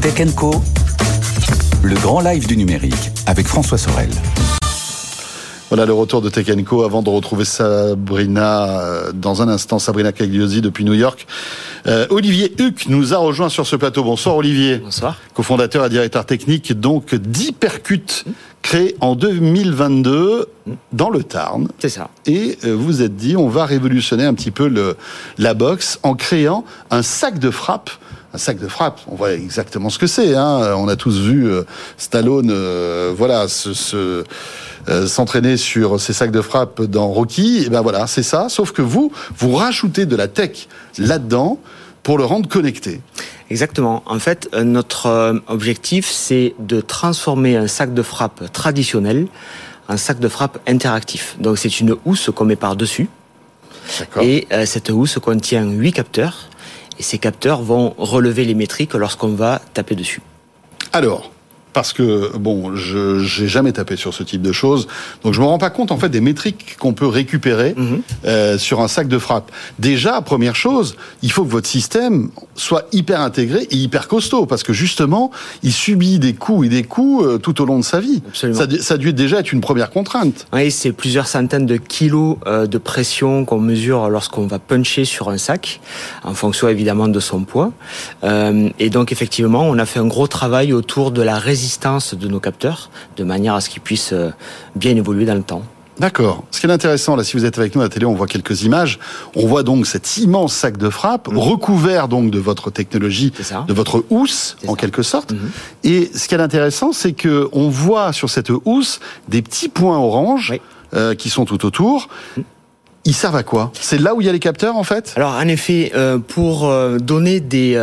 Tech & Co, le grand live du numérique avec François Sorel. Voilà le retour de Tech & Co avant de retrouver Sabrina dans un instant, Sabrina Cagliosi depuis New York. Olivier Huck nous a rejoint sur ce plateau. Bonsoir Olivier. Bonsoir. Cofondateur et directeur technique donc d'Hypercut, créé en 2022 dans le Tarn. C'est ça. Et vous vous êtes dit, on va révolutionner un petit peu la boxe en créant un sac de frappe. Un sac de frappe, on voit exactement ce que c'est. On a tous vu Stallone s'entraîner sur ces sacs de frappe dans Rocky. Et ben voilà, c'est ça. Sauf que vous rajoutez de la tech là-dedans pour le rendre connecté. Exactement. En fait, notre objectif, c'est de transformer un sac de frappe traditionnel en sac de frappe interactif. Donc c'est une housse qu'on met par-dessus. D'accord. Et cette housse contient 8 capteurs. Et ces capteurs vont relever les métriques lorsqu'on va taper dessus. Alors, parce que, j'ai jamais tapé sur ce type de choses, donc je me rends pas compte, en fait, des métriques qu'on peut récupérer sur un sac de frappe. Déjà, première chose, il faut que votre système soit hyper intégré et hyper costaud, parce que justement, il subit des coups tout au long de sa vie. Absolument. Ça a dû déjà être une première contrainte. Oui, c'est plusieurs centaines de kilos de pression qu'on mesure lorsqu'on va puncher sur un sac, en fonction évidemment de son poids. Et donc, effectivement, on a fait un gros travail autour de la résistance de nos capteurs, de manière à ce qu'ils puissent bien évoluer dans le temps. D'accord. Ce qui est intéressant, là, si vous êtes avec nous à la télé, on voit quelques images. On voit donc cet immense sac de frappe, recouvert donc de votre technologie, de votre housse, en quelque sorte. Et ce qui est intéressant, c'est que on voit sur cette housse des petits points orange qui sont tout autour. Ils servent à quoi ? C'est là où il y a les capteurs, en fait ? Alors, en effet, pour donner des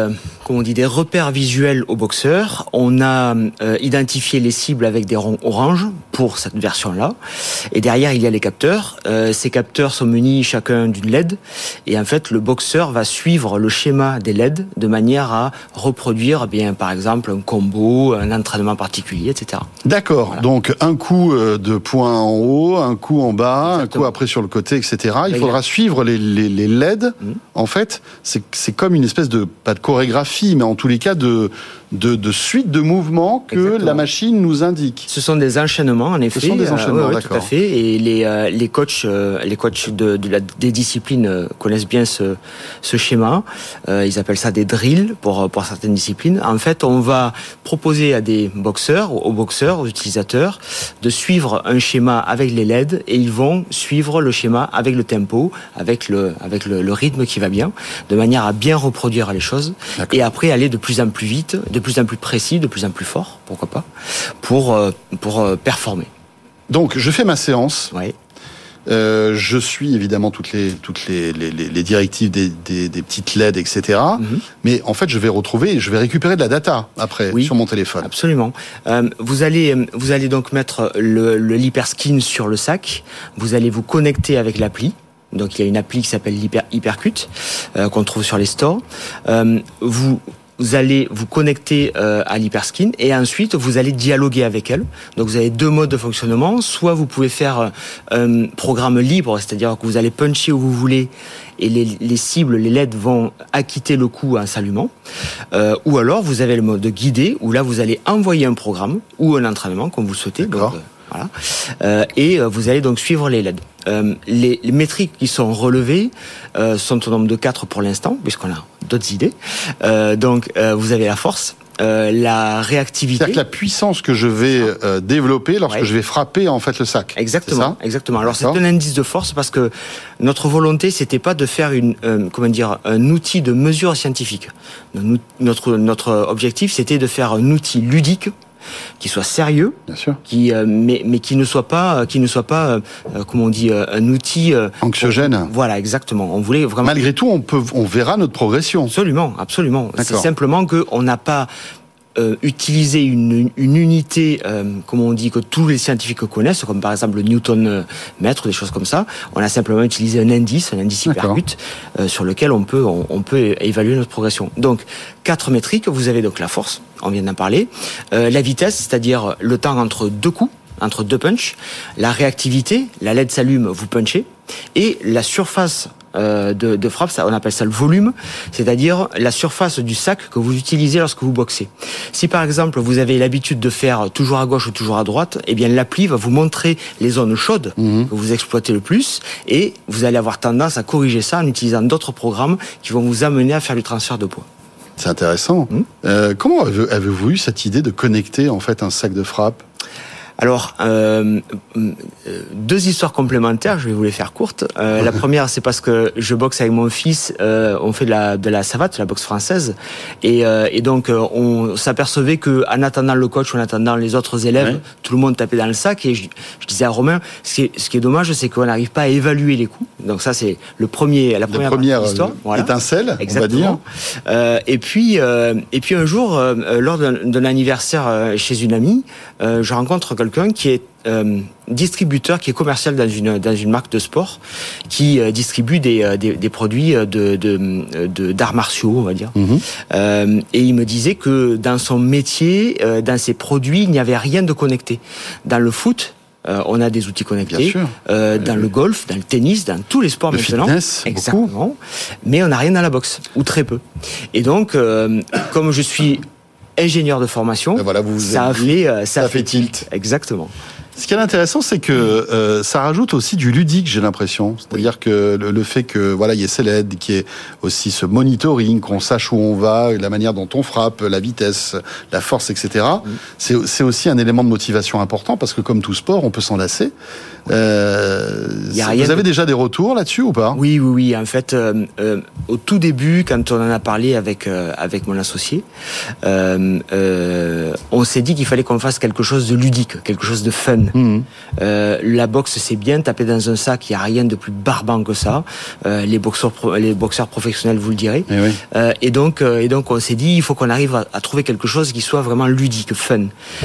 repères visuels aux boxeurs, on a identifié les cibles avec des ronds orange pour cette version-là. Et derrière, il y a les capteurs. Ces capteurs sont munis chacun d'une LED. Et en fait, le boxeur va suivre le schéma des LED de manière à reproduire, par exemple, un combo, un entraînement particulier, etc. D'accord. Voilà. Donc, un coup de poing en haut, un coup en bas, exactement. Un coup après sur le côté, etc. Il faudra suivre les LED. En fait, c'est comme une espèce de, pas de chorégraphie, mais en tous les cas de suite de mouvements que exactement. La machine nous indique. Ce sont des enchaînements, en effet. Ce sont des enchaînements, d'accord. Tout à fait. Et les coachs des disciplines connaissent bien ce schéma. Ils appellent ça des drills pour certaines disciplines. En fait, on va proposer à des boxeurs, aux utilisateurs, de suivre un schéma avec les LED et ils vont suivre le schéma avec le tempo, avec le rythme qui va bien, de manière à bien reproduire les choses. D'accord. Et après aller de plus en plus vite, de plus en plus précis, de plus en plus fort, pourquoi pas, pour performer. Donc, je fais ma séance. Oui. Je suis évidemment toutes les directives des petites LED, etc. Mais en fait, je vais récupérer de la data après sur mon téléphone. Absolument. Vous allez donc mettre l'Hyperskin sur le sac. Vous allez vous connecter avec l'appli. Donc, il y a une appli qui s'appelle Hypercut qu'on trouve sur les stores. Vous allez vous connecter à l'Hyperskin et ensuite vous allez dialoguer avec elle. Donc vous avez 2 modes de fonctionnement. Soit vous pouvez faire un programme libre, c'est-à-dire que vous allez puncher où vous voulez et les cibles, les LED vont acquitter le coup en s'allumant. Ou alors vous avez le mode guidé où là vous allez envoyer un programme ou un entraînement comme vous le souhaitez. D'accord. Donc, voilà. Et vous allez donc suivre les LED. Les métriques qui sont relevées sont au nombre de 4 pour l'instant, puisqu'on a d'autres idées. Donc, vous avez la force, la réactivité. C'est-à-dire que la puissance que je vais développer lorsque je vais frapper en fait le sac. Exactement, exactement. Alors c'est un indice de force parce que notre volonté c'était pas de faire un outil de mesure scientifique. Notre objectif c'était de faire un outil ludique qui soit sérieux, bien sûr, mais qui ne soit pas, un outil anxiogène. Voilà, exactement. On voulait vraiment. Malgré tout, on verra notre progression. Absolument. D'accord. C'est simplement que on n'a pas utiliser une unité, que tous les scientifiques connaissent, comme par exemple le Newton mètre, des choses comme ça. On a simplement utilisé un indice Hypercut, sur lequel on peut évaluer notre progression. Donc, 4 métriques. Vous avez donc la force, on vient d'en parler, la vitesse, c'est-à-dire le temps entre 2 coups, entre 2 punchs, la réactivité, la LED s'allume, vous punchez, et la surface de frappe, ça, on appelle ça le volume, c'est-à-dire la surface du sac que vous utilisez lorsque vous boxez. Si par exemple vous avez l'habitude de faire toujours à gauche ou toujours à droite, eh bien l'appli va vous montrer les zones chaudes que vous exploitez le plus, et vous allez avoir tendance à corriger ça en utilisant d'autres programmes qui vont vous amener à faire du transfert de poids. C'est intéressant. Comment avez-vous eu cette idée de connecter en fait un sac de frappe ? Alors, deux histoires complémentaires, je vais vous les faire courtes. La première, c'est parce que je boxe avec mon fils, on fait de la savate, la boxe française, et donc on s'apercevait que en attendant le coach, en attendant les autres élèves, tout le monde tapait dans le sac, et je disais à Romain, ce qui est dommage, c'est qu'on n'arrive pas à évaluer les coups. Donc ça, c'est la première histoire. Voilà. Étincelle, exactement. On va dire. Et puis un jour, lors d'un anniversaire chez une amie, je rencontre quelqu'un qui est distributeur, qui est commercial dans une marque de sport, qui distribue des produits d'arts martiaux, on va dire. Et il me disait que dans son métier, dans ses produits, il n'y avait rien de connecté. Dans le foot, on a des outils connectés. Dans le golf, dans le tennis, dans tous les sports maintenant. Fitness, exactement. Beaucoup. Mais on n'a rien dans la boxe, ou très peu. Et donc, comme je suis ingénieur de formation, voilà, ça fait tilt. Exactement. Ce qui est intéressant, c'est que ça rajoute aussi du ludique, j'ai l'impression. C'est-à-dire que le fait que voilà, il y ait ces LED, qu'il y ait aussi ce monitoring, qu'on sache où on va, la manière dont on frappe, la vitesse, la force, etc. C'est aussi un élément de motivation important, parce que comme tout sport, on peut s'en lasser. Vous avez déjà des retours là-dessus ou pas ? Oui. En fait, au tout début, quand on en a parlé avec mon associé, on s'est dit qu'il fallait qu'on fasse quelque chose de ludique, quelque chose de fun. La boxe, c'est bien, taper dans un sac, il n'y a rien de plus barbant que ça. Les boxeurs professionnels vous le direz. Et donc on s'est dit, il faut qu'on arrive à trouver quelque chose qui soit vraiment ludique, fun.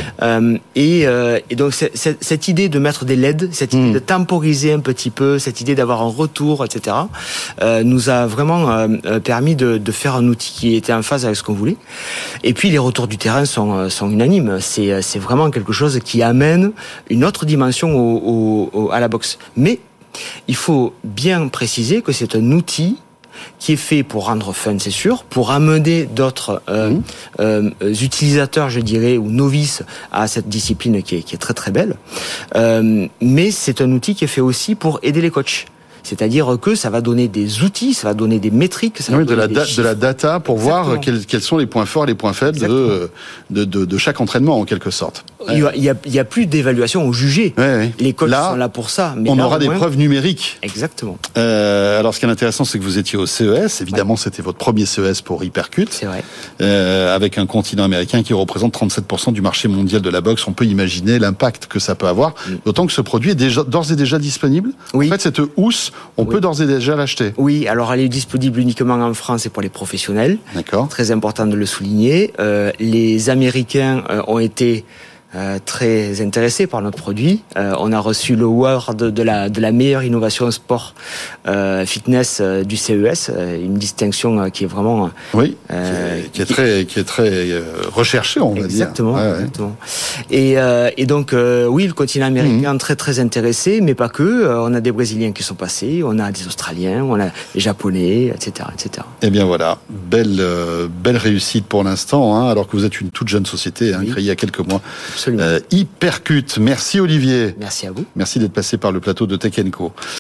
Et donc cette idée de mettre des LED, cette idée de temporiser un petit peu, cette idée d'avoir un retour, etc., nous a vraiment permis de faire un outil qui était en phase avec ce qu'on voulait. Et puis les retours du terrain sont unanimes. C'est vraiment quelque chose qui amène une autre dimension à la boxe. Mais il faut bien préciser que c'est un outil qui est fait pour rendre fun, c'est sûr, pour amener d'autres utilisateurs, je dirais, ou novices à cette discipline qui est très très belle. Mais c'est un outil qui est fait aussi pour aider les coachs. C'est-à-dire que ça va donner des outils, ça va donner des métriques, ça va donner de la data pour voir quels sont les points forts et les points faibles de chaque entraînement, en quelque sorte. Il y a plus d'évaluation au jugé. Les coachs sont là pour ça. Mais on aura des preuves numériques. Exactement. Alors, ce qui est intéressant, c'est que vous étiez au CES. Évidemment, c'était votre premier CES pour Hypercut. C'est vrai. Avec un continent américain qui représente 37% du marché mondial de la boxe. On peut imaginer l'impact que ça peut avoir. D'autant que ce produit est d'ores et déjà disponible. En fait, cette housse, on peut d'ores et déjà l'acheter. Oui, alors elle est disponible uniquement en France et pour les professionnels. D'accord. Très important de le souligner. Les Américains ont été très intéressés par notre produit. On a reçu le award de la meilleure innovation sport fitness du CES, une distinction qui est vraiment qui est très recherchée, on va dire. Exactement. Et donc oui, le continent américain très très intéressé, mais pas que. On a des Brésiliens qui sont passés, on a des Australiens, on a des Japonais, etc., etc. Eh bien voilà, belle réussite pour l'instant, alors que vous êtes une toute jeune société, créée il y a quelques mois. Absolument. Hypercut. Merci Olivier. Merci à vous. Merci d'être passé par le plateau de Tech & Co.